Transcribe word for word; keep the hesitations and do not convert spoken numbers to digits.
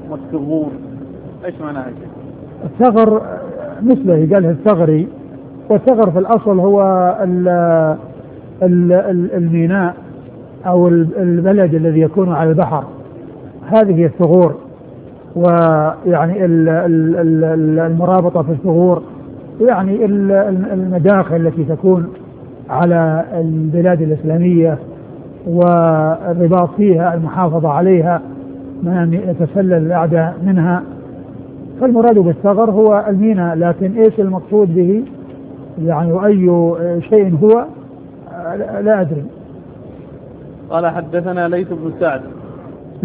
والثغور، ايش معناها يا شيخ؟ الثغر مثله قالها الثغري، والثغر في الأصل هو ال ال ال الميناء أو البلد الذي يكون على البحر، هذه هي الثغور. ويعني المرابطة في الثغور يعني المداخل التي تكون على البلاد الإسلامية والرباط فيها، المحافظة عليها من أن يتسلل الأعداء منها. فالمراد بالثغر هو الميناء، لكن إيش المقصود به يعني وأي شيء هو لا أدري. قال حدثنا ليث بن سعد